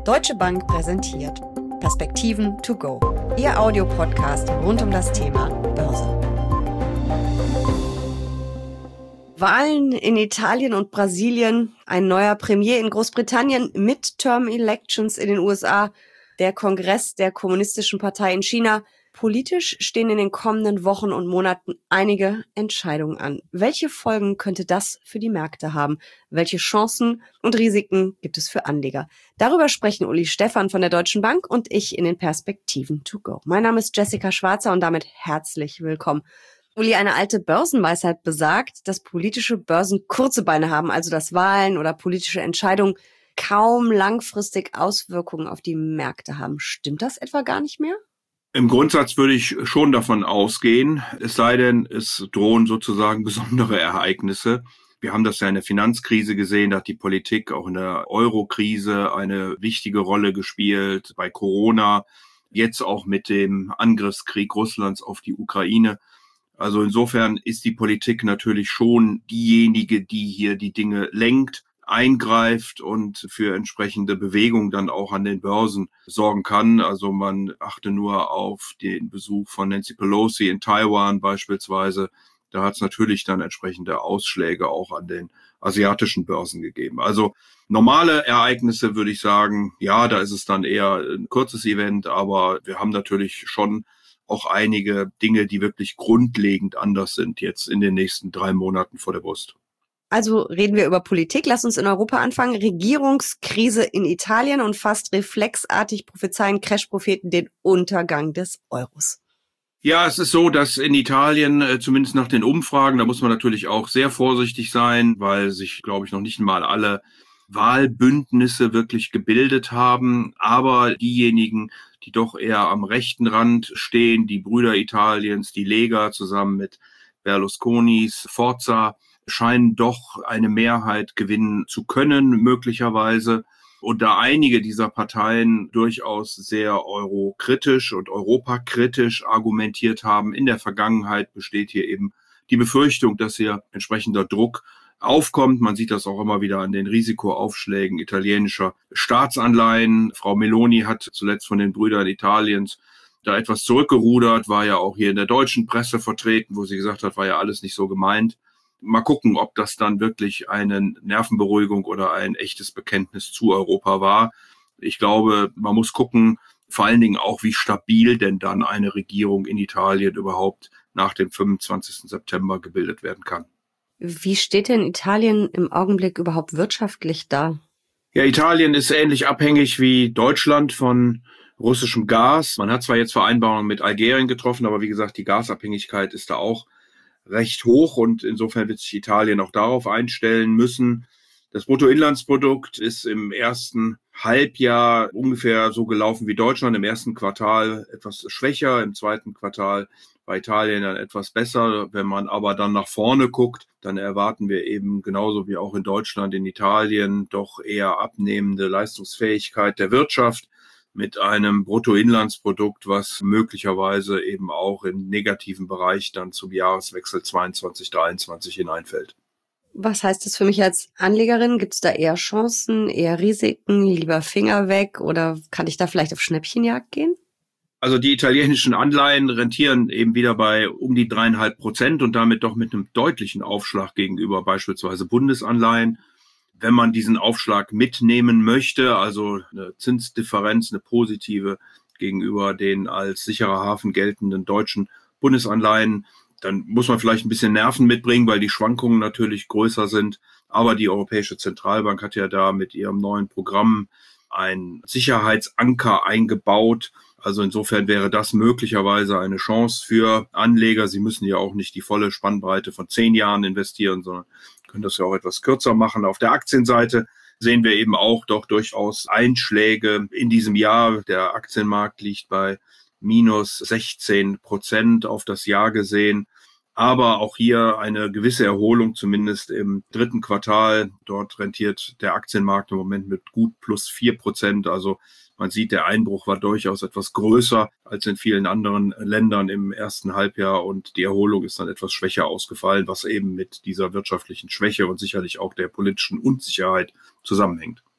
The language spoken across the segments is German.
Deutsche Bank präsentiert Perspektiven to go, Ihr Audiopodcast rund um das Thema Börse. Wahlen in Italien und Brasilien, ein neuer Premier in Großbritannien, Midterm-Elections in den USA, der Kongress der Kommunistischen Partei in China. Politisch stehen in den kommenden Wochen und Monaten einige Entscheidungen an. Welche Folgen könnte das für die Märkte haben? Welche Chancen und Risiken gibt es für Anleger? Darüber sprechen Uli Stephan von der Deutschen Bank und ich in den Perspektiven to go. Mein Name ist Jessica Schwarzer und damit herzlich willkommen. Uli, eine alte Börsenweisheit besagt, dass politische Börsen kurze Beine haben, also dass Wahlen oder politische Entscheidungen kaum langfristig Auswirkungen auf die Märkte haben. Stimmt das etwa gar nicht mehr? Im Grundsatz würde ich schon davon ausgehen, es sei denn, es drohen sozusagen besondere Ereignisse. Wir haben das ja in der Finanzkrise gesehen, da hat die Politik auch in der Euro-Krise eine wichtige Rolle gespielt, bei Corona, jetzt auch mit dem Angriffskrieg Russlands auf die Ukraine. Also insofern ist die Politik natürlich schon diejenige, die hier die Dinge lenkt, eingreift und für entsprechende Bewegung dann auch an den Börsen sorgen kann. Also man achte nur auf den Besuch von Nancy Pelosi in Taiwan beispielsweise. Da hat es natürlich dann entsprechende Ausschläge auch an den asiatischen Börsen gegeben. Also normale Ereignisse würde ich sagen, ja, da ist es dann eher ein kurzes Event, aber wir haben natürlich schon auch einige Dinge, die wirklich grundlegend anders sind jetzt in den nächsten 3 Monaten vor der Brust. Also reden wir über Politik. Lass uns in Europa anfangen. Regierungskrise in Italien und fast reflexartig prophezeien Crash-Propheten den Untergang des Euros. Ja, es ist so, dass in Italien, zumindest nach den Umfragen, da muss man natürlich auch sehr vorsichtig sein, weil sich, glaube ich, noch nicht mal alle Wahlbündnisse wirklich gebildet haben. Aber diejenigen, die doch eher am rechten Rand stehen, die Brüder Italiens, die Lega zusammen mit Berlusconis Forza, scheinen doch eine Mehrheit gewinnen zu können, möglicherweise. Und da einige dieser Parteien durchaus sehr eurokritisch und europakritisch argumentiert haben, in der Vergangenheit besteht hier eben die Befürchtung, dass hier entsprechender Druck aufkommt. Man sieht das auch immer wieder an den Risikoaufschlägen italienischer Staatsanleihen. Frau Meloni hat zuletzt von den Brüdern Italiens da etwas zurückgerudert, war ja auch hier in der deutschen Presse vertreten, wo sie gesagt hat, war ja alles nicht so gemeint. Mal gucken, ob das dann wirklich eine Nervenberuhigung oder ein echtes Bekenntnis zu Europa war. Ich glaube, man muss gucken, vor allen Dingen auch, wie stabil denn dann eine Regierung in Italien überhaupt nach dem 25. September gebildet werden kann. Wie steht denn Italien im Augenblick überhaupt wirtschaftlich da? Ja, Italien ist ähnlich abhängig wie Deutschland von russischem Gas. Man hat zwar jetzt Vereinbarungen mit Algerien getroffen, aber wie gesagt, die Gasabhängigkeit ist da auch recht hoch und insofern wird sich Italien auch darauf einstellen müssen. Das Bruttoinlandsprodukt ist im ersten Halbjahr ungefähr so gelaufen wie Deutschland, im ersten Quartal etwas schwächer, im zweiten Quartal bei Italien dann etwas besser. Wenn man aber dann nach vorne guckt, dann erwarten wir eben genauso wie auch in Deutschland, in Italien doch eher abnehmende Leistungsfähigkeit der Wirtschaft mit einem Bruttoinlandsprodukt, was möglicherweise eben auch im negativen Bereich dann zum Jahreswechsel 22/23 hineinfällt. Was heißt das für mich als Anlegerin? Gibt es da eher Chancen, eher Risiken, lieber Finger weg oder kann ich da vielleicht auf Schnäppchenjagd gehen? Also die italienischen Anleihen rentieren eben wieder bei um die 3,5% und damit doch mit einem deutlichen Aufschlag gegenüber beispielsweise Bundesanleihen. Wenn man diesen Aufschlag mitnehmen möchte, also eine Zinsdifferenz, eine positive gegenüber den als sicherer Hafen geltenden deutschen Bundesanleihen, dann muss man vielleicht ein bisschen Nerven mitbringen, weil die Schwankungen natürlich größer sind. Aber die Europäische Zentralbank hat ja da mit ihrem neuen Programm einen Sicherheitsanker eingebaut. Also insofern wäre das möglicherweise eine Chance für Anleger. Sie müssen ja auch nicht die volle Spannbreite von 10 Jahren investieren, sondern können das ja auch etwas kürzer machen. Auf der Aktienseite sehen wir eben auch doch durchaus Einschläge in diesem Jahr. Der Aktienmarkt liegt bei minus 16% auf das Jahr gesehen. Aber auch hier eine gewisse Erholung, zumindest im dritten Quartal. Dort rentiert der Aktienmarkt im Moment mit gut plus 4%. Also man sieht, der Einbruch war durchaus etwas größer als in vielen anderen Ländern im ersten Halbjahr und die Erholung ist dann etwas schwächer ausgefallen, was eben mit dieser wirtschaftlichen Schwäche und sicherlich auch der politischen Unsicherheit zusammenhängt.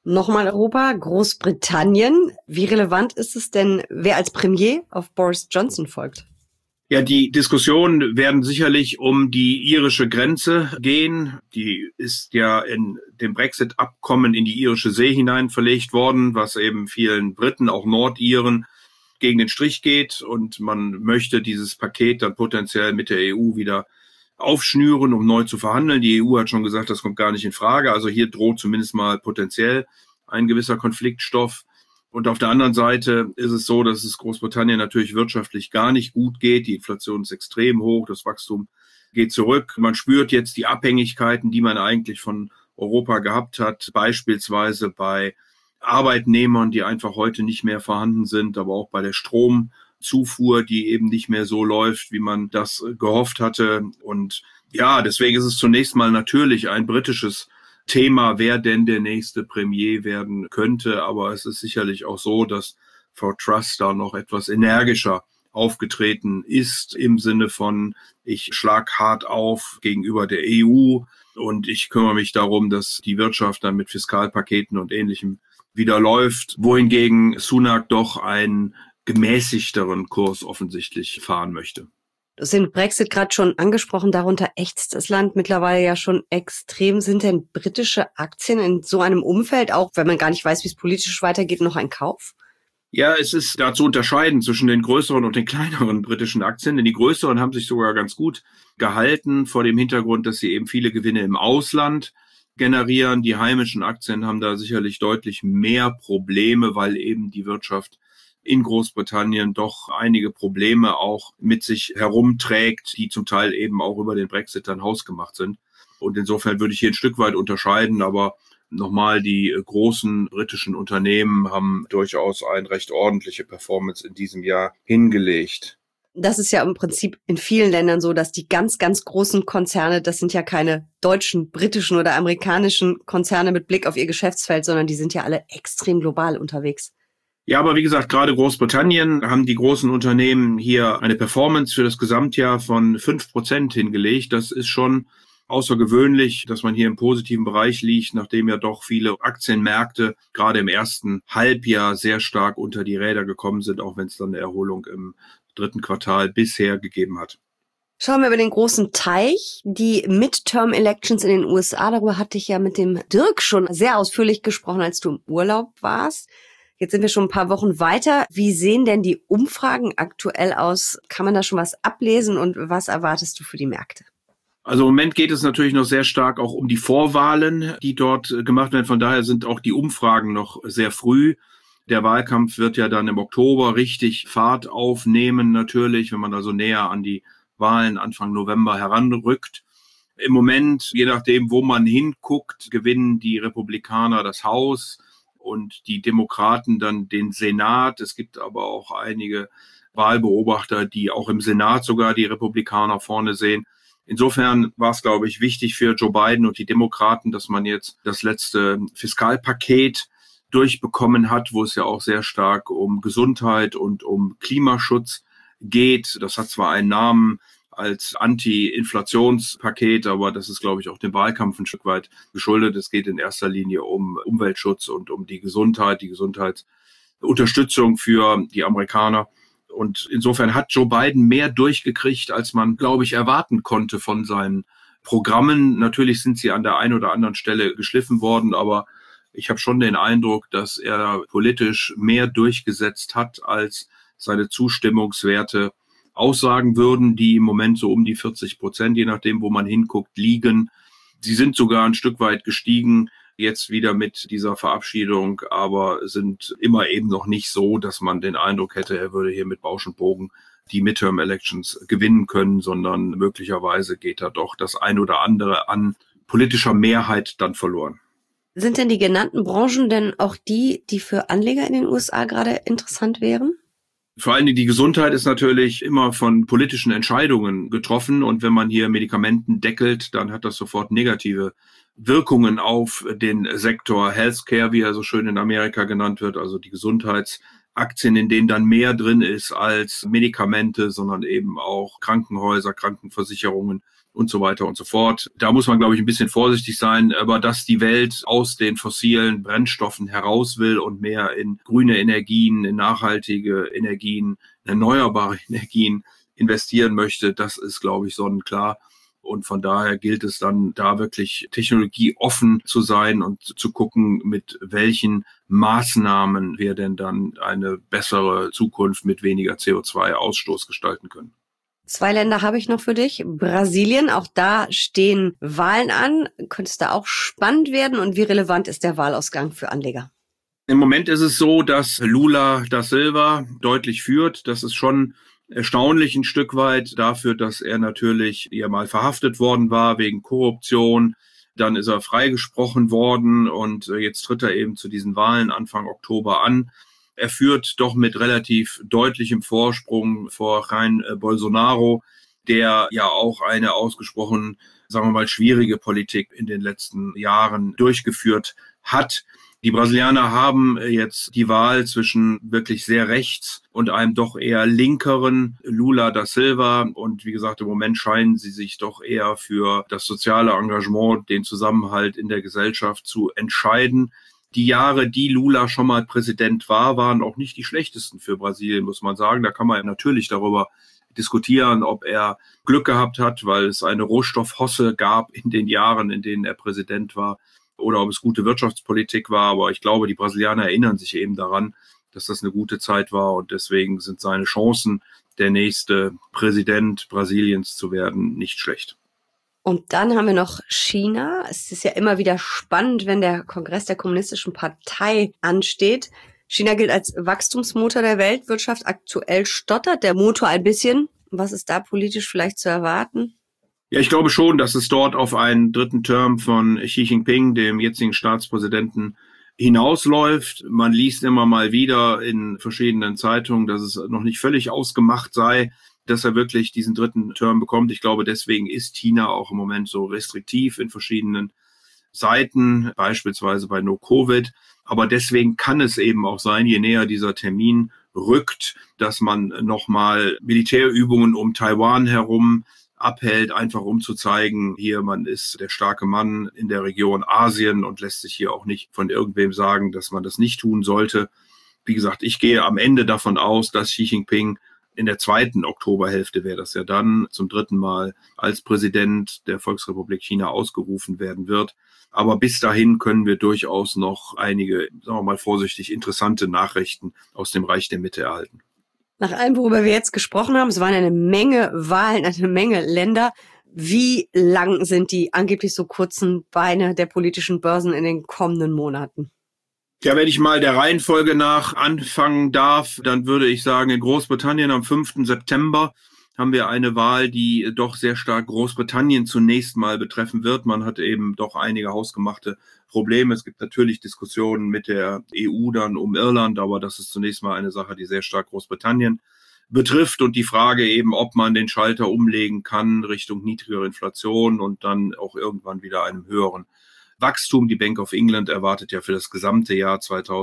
Nochmal Europa, Großbritannien. Wie relevant ist es denn, wer als Premier auf Boris Johnson folgt? Ja, die Diskussionen werden sicherlich um die irische Grenze gehen. Die ist ja in dem Brexit-Abkommen in die irische See hinein verlegt worden, was eben vielen Briten, auch Nordiren, gegen den Strich geht. Und man möchte dieses Paket dann potenziell mit der EU wieder aufschnüren, um neu zu verhandeln. Die EU hat schon gesagt, das kommt gar nicht in Frage. Also hier droht zumindest mal potenziell ein gewisser Konfliktstoff. Und auf der anderen Seite ist es so, dass es Großbritannien natürlich wirtschaftlich gar nicht gut geht. Die Inflation ist extrem hoch, das Wachstum geht zurück. Man spürt jetzt die Abhängigkeiten, die man eigentlich von Europa gehabt hat, beispielsweise bei Arbeitnehmern, die einfach heute nicht mehr vorhanden sind, aber auch bei der Stromzufuhr, die eben nicht mehr so läuft, wie man das gehofft hatte. Und ja, deswegen ist es zunächst mal natürlich ein britisches Thema, wer denn der nächste Premier werden könnte. Aber es ist sicherlich auch so, dass Frau Truss da noch etwas energischer aufgetreten ist im Sinne von, ich schlag hart auf gegenüber der EU und ich kümmere mich darum, dass die Wirtschaft dann mit Fiskalpaketen und Ähnlichem wieder läuft, wohingegen Sunak doch einen gemäßigteren Kurs offensichtlich fahren möchte. Du hast den Brexit gerade schon angesprochen, darunter ächzt das Land mittlerweile ja schon extrem. Sind denn britische Aktien in so einem Umfeld, auch wenn man gar nicht weiß, wie es politisch weitergeht, noch ein Kauf? Ja, es ist da zu unterscheiden zwischen den größeren und den kleineren britischen Aktien, denn die größeren haben sich sogar ganz gut gehalten vor dem Hintergrund, dass sie eben viele Gewinne im Ausland generieren. Die heimischen Aktien haben da sicherlich deutlich mehr Probleme, weil eben die Wirtschaft in Großbritannien doch einige Probleme auch mit sich herumträgt, die zum Teil eben auch über den Brexit dann hausgemacht sind. Und insofern würde ich hier ein Stück weit unterscheiden, aber nochmal, die großen britischen Unternehmen haben durchaus eine recht ordentliche Performance in diesem Jahr hingelegt. Das ist ja im Prinzip in vielen Ländern so, dass die ganz, ganz großen Konzerne, das sind ja keine deutschen, britischen oder amerikanischen Konzerne mit Blick auf ihr Geschäftsfeld, sondern die sind ja alle extrem global unterwegs. Ja, aber wie gesagt, gerade Großbritannien haben die großen Unternehmen hier eine Performance für das Gesamtjahr von 5% hingelegt. Das ist schon außergewöhnlich, dass man hier im positiven Bereich liegt, nachdem ja doch viele Aktienmärkte gerade im ersten Halbjahr sehr stark unter die Räder gekommen sind, auch wenn es dann eine Erholung im dritten Quartal bisher gegeben hat. Schauen wir über den großen Teich. Die Midterm-Elections in den USA, darüber hatte ich ja mit dem Dirk schon sehr ausführlich gesprochen, als du im Urlaub warst. Jetzt sind wir schon ein paar Wochen weiter. Wie sehen denn die Umfragen aktuell aus? Kann man da schon was ablesen und was erwartest du für die Märkte? Also im Moment geht es natürlich noch sehr stark auch um die Vorwahlen, die dort gemacht werden. Von daher sind auch die Umfragen noch sehr früh. Der Wahlkampf wird ja dann im Oktober richtig Fahrt aufnehmen, natürlich, wenn man also näher an die Wahlen Anfang November heranrückt. Im Moment, je nachdem, wo man hinguckt, gewinnen die Republikaner das Haus und die Demokraten dann den Senat. Es gibt aber auch einige Wahlbeobachter, die auch im Senat sogar die Republikaner vorne sehen. Insofern war es, glaube ich, wichtig für Joe Biden und die Demokraten, dass man jetzt das letzte Fiskalpaket durchbekommen hat, wo es ja auch sehr stark um Gesundheit und um Klimaschutz geht. Das hat zwar einen Namen als Anti-Inflationspaket, aber das ist, glaube ich, auch dem Wahlkampf ein Stück weit geschuldet. Es geht in erster Linie um Umweltschutz und um die Gesundheit, die Gesundheitsunterstützung für die Amerikaner. Und insofern hat Joe Biden mehr durchgekriegt, als man, glaube ich, erwarten konnte von seinen Programmen. Natürlich sind sie an der einen oder anderen Stelle geschliffen worden, aber ich habe schon den Eindruck, dass er politisch mehr durchgesetzt hat, als seine Zustimmungswerte aussagen würden, die im Moment so um die 40%, je nachdem, wo man hinguckt, liegen. Sie sind sogar ein Stück weit gestiegen, jetzt wieder mit dieser Verabschiedung, aber sind immer eben noch nicht so, dass man den Eindruck hätte, er würde hier mit Bausch und Bogen die Midterm-Elections gewinnen können, sondern möglicherweise geht da doch das ein oder andere an politischer Mehrheit dann verloren. Sind denn die genannten Branchen denn auch die für Anleger in den USA gerade interessant wären? Vor allen Dingen die Gesundheit ist natürlich immer von politischen Entscheidungen getroffen. Und wenn man hier Medikamenten deckelt, dann hat das sofort negative Wirkungen auf den Sektor Healthcare, wie er so schön in Amerika genannt wird, also die Gesundheitswirtschaft. Aktien, in denen dann mehr drin ist als Medikamente, sondern eben auch Krankenhäuser, Krankenversicherungen und so weiter und so fort. Da muss man, glaube ich, ein bisschen vorsichtig sein, aber dass die Welt aus den fossilen Brennstoffen heraus will und mehr in grüne Energien, in nachhaltige Energien, erneuerbare Energien investieren möchte, das ist, glaube ich, sonnenklar. Und von daher gilt es dann, da wirklich technologieoffen zu sein und zu gucken, mit welchen Maßnahmen wir denn dann eine bessere Zukunft mit weniger CO2-Ausstoß gestalten können. 2 Länder habe ich noch für dich. Brasilien, auch da stehen Wahlen an. Könnte es da auch spannend werden? Und wie relevant ist der Wahlausgang für Anleger? Im Moment ist es so, dass Lula da Silva deutlich führt. Das ist schon erstaunlich ein Stück weit dafür, dass er natürlich ja mal verhaftet worden war wegen Korruption. Dann ist er freigesprochen worden und jetzt tritt er eben zu diesen Wahlen Anfang Oktober an. Er führt doch mit relativ deutlichem Vorsprung vor Jair Bolsonaro, der ja auch eine ausgesprochen, sagen wir mal, schwierige Politik in den letzten Jahren durchgeführt hat. Die Brasilianer haben jetzt die Wahl zwischen wirklich sehr rechts und einem doch eher linkeren Lula da Silva. Und wie gesagt, im Moment scheinen sie sich doch eher für das soziale Engagement, den Zusammenhalt in der Gesellschaft zu entscheiden. Die Jahre, die Lula schon mal Präsident war, waren auch nicht die schlechtesten für Brasilien, muss man sagen. Da kann man natürlich darüber diskutieren, ob er Glück gehabt hat, weil es eine Rohstoffhosse gab in den Jahren, in denen er Präsident war, oder ob es gute Wirtschaftspolitik war. Aber ich glaube, die Brasilianer erinnern sich eben daran, dass das eine gute Zeit war und deswegen sind seine Chancen, der nächste Präsident Brasiliens zu werden, nicht schlecht. Und dann haben wir noch China. Es ist ja immer wieder spannend, wenn der Kongress der Kommunistischen Partei ansteht. China gilt als Wachstumsmotor der Weltwirtschaft. Aktuell stottert der Motor ein bisschen. Was ist da politisch vielleicht zu erwarten? Ja, ich glaube schon, dass es dort auf einen dritten Term von Xi Jinping, dem jetzigen Staatspräsidenten, hinausläuft. Man liest immer mal wieder in verschiedenen Zeitungen, dass es noch nicht völlig ausgemacht sei, dass er wirklich diesen dritten Term bekommt. Ich glaube, deswegen ist China auch im Moment so restriktiv in verschiedenen Seiten, beispielsweise bei No-Covid. Aber deswegen kann es eben auch sein, je näher dieser Termin rückt, dass man nochmal Militärübungen um Taiwan herum abhält, einfach um zu zeigen, hier, man ist der starke Mann in der Region Asien und lässt sich hier auch nicht von irgendwem sagen, dass man das nicht tun sollte. Wie gesagt, ich gehe am Ende davon aus, dass Xi Jinping in der zweiten Oktoberhälfte, wäre das ja dann, zum dritten Mal als Präsident der Volksrepublik China ausgerufen werden wird. Aber bis dahin können wir durchaus noch einige, sagen wir mal vorsichtig, interessante Nachrichten aus dem Reich der Mitte erhalten. Nach allem, worüber wir jetzt gesprochen haben, es waren eine Menge Wahlen, eine Menge Länder. Wie lang sind die angeblich so kurzen Beine der politischen Börsen in den kommenden Monaten? Ja, wenn ich mal der Reihenfolge nach anfangen darf, dann würde ich sagen, in Großbritannien am 5. September haben wir eine Wahl, die doch sehr stark Großbritannien zunächst mal betreffen wird. Man hat eben doch einige hausgemachte Probleme. Es gibt natürlich Diskussionen mit der EU dann um Irland, aber das ist zunächst mal eine Sache, die sehr stark Großbritannien betrifft. Und die Frage eben, ob man den Schalter umlegen kann Richtung niedrigere Inflation und dann auch irgendwann wieder einem höheren Wachstum. Die Bank of England erwartet ja für das gesamte Jahr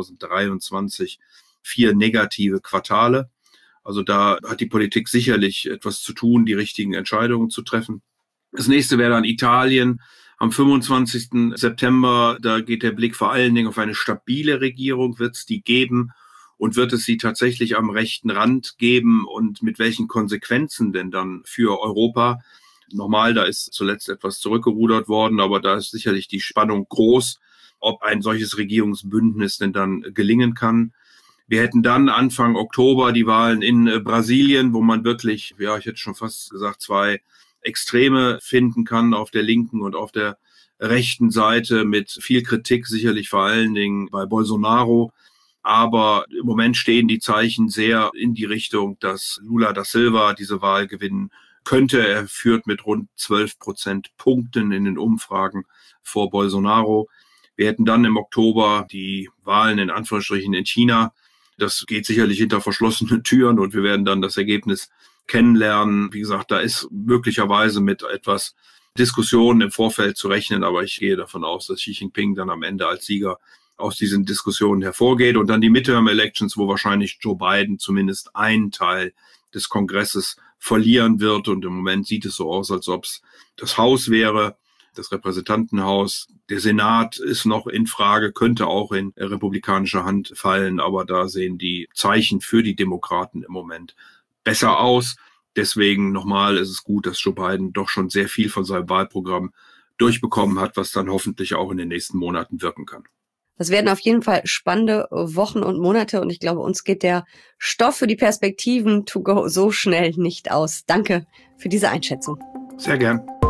2023 4 negative Quartale. Also da hat die Politik sicherlich etwas zu tun, die richtigen Entscheidungen zu treffen. Das nächste wäre dann Italien am 25. September. Da geht der Blick vor allen Dingen auf eine stabile Regierung. Wird es die geben und wird es sie tatsächlich am rechten Rand geben und mit welchen Konsequenzen denn dann für Europa? Nochmal, da ist zuletzt etwas zurückgerudert worden, aber da ist sicherlich die Spannung groß, ob ein solches Regierungsbündnis denn dann gelingen kann. Wir hätten dann Anfang Oktober die Wahlen in Brasilien, wo man wirklich, ja, ich hätte schon fast gesagt, 2 Extreme finden kann auf der linken und auf der rechten Seite mit viel Kritik, sicherlich vor allen Dingen bei Bolsonaro. Aber im Moment stehen die Zeichen sehr in die Richtung, dass Lula da Silva diese Wahl gewinnen könnte. Er führt mit rund 12 Prozentpunkten in den Umfragen vor Bolsonaro. Wir hätten dann im Oktober die Wahlen in Anführungsstrichen in China. Das geht sicherlich hinter verschlossenen Türen und wir werden dann das Ergebnis kennenlernen. Wie gesagt, da ist möglicherweise mit etwas Diskussionen im Vorfeld zu rechnen, aber ich gehe davon aus, dass Xi Jinping dann am Ende als Sieger aus diesen Diskussionen hervorgeht. Und dann die Midterm-Elections, wo wahrscheinlich Joe Biden zumindest einen Teil des Kongresses verlieren wird. Und im Moment sieht es so aus, als ob es das Haus wäre, das Repräsentantenhaus. Der Senat ist noch in Frage, könnte auch in republikanischer Hand fallen, aber da sehen die Zeichen für die Demokraten im Moment besser aus. Deswegen nochmal ist es gut, dass Joe Biden doch schon sehr viel von seinem Wahlprogramm durchbekommen hat, was dann hoffentlich auch in den nächsten Monaten wirken kann. Das werden auf jeden Fall spannende Wochen und Monate und ich glaube, uns geht der Stoff für die Perspektiven to go so schnell nicht aus. Danke für diese Einschätzung. Sehr gern.